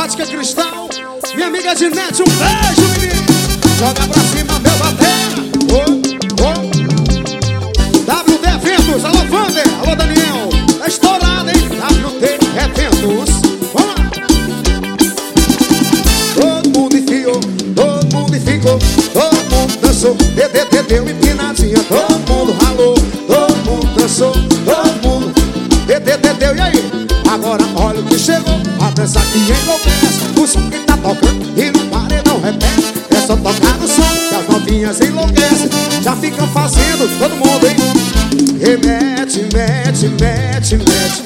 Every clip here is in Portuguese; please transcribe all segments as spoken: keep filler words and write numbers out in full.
Ótica Cristal, minha amiga Dinete, um beijo, menino. Joga pra cima, meu bater. Oh, oh. W D Eventos, alô Vander, alô Daniel. Tá estourado, hein? W D Eventos. Vamos lá. Todo mundo enfiou, todo mundo ficou, todo mundo dançou. Dedê, dedeu, empinadinha, todo mundo ralou, todo mundo dançou, todo mundo. Dedê, dedeu, e aí? Agora olha o que chegou, a dança que enlouquece. O som que tá tocando e no paredão repete. É só tocar no som que as novinhas enlouquecem. Já ficam fazendo, todo mundo, hein? Remete, mete, mete, mete.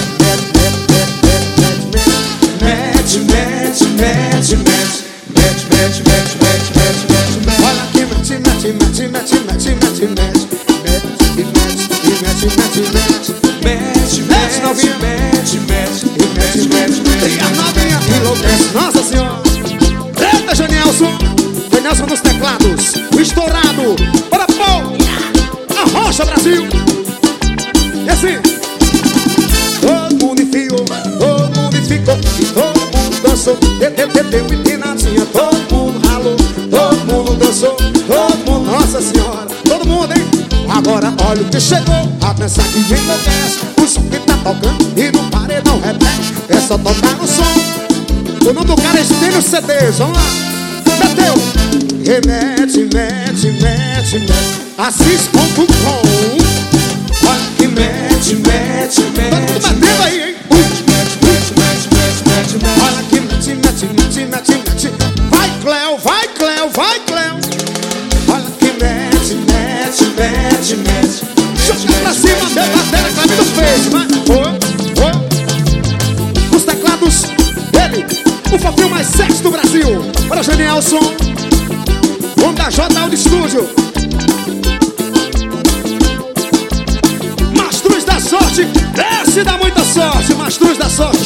Mete, mete, mete, mete. Mete, mete, mete, mete, mete, mete. Olha aqui, mete, mete, mete, mete, mete, mete, mete. Mete, mete, mete, mete. Mete, mete, novinha. Mete, mete, mete, mete, mete. E a novinha enlouquece, nossa senhora. Eita, Janielson. Janielson nos teclados, o estourado. Bora, pô. Arrocha, Brasil. E assim. Todo mundo enfiou, todo mundo ficou, e todo mundo dançou. Dedeu, dedeu, empinadinha, todo mundo ralou, todo mundo dançou, todo mundo, nossa senhora, todo mundo, hein? Agora olha o que chegou, a dança que enlouquece. O som que tá tocando e no paredão repete. É só tocar no som. O nome do cara é Estênio C Ds, vamos lá. Meteu. Remete, mete, mete, mete. Assis ponto com. Olha que mete, mete, mete. Tá tudo batendo aí, hein? Mete, mete, mete, mete, mete, mete. Olha que mete, mete, mete, mete, mete. Vai, Cleo, vai, Cleo, vai, Cleo. Olha que mete, mete, mete, mete. Joga pra cima, meu batera, clave do Face, vai. Oh, oh. Os teclados dele, o fofinho mais sexy do Brasil. Para Janielson, homem da J Audio Studio. Mastruz da sorte, esse dá muita sorte. Mastruz da sorte.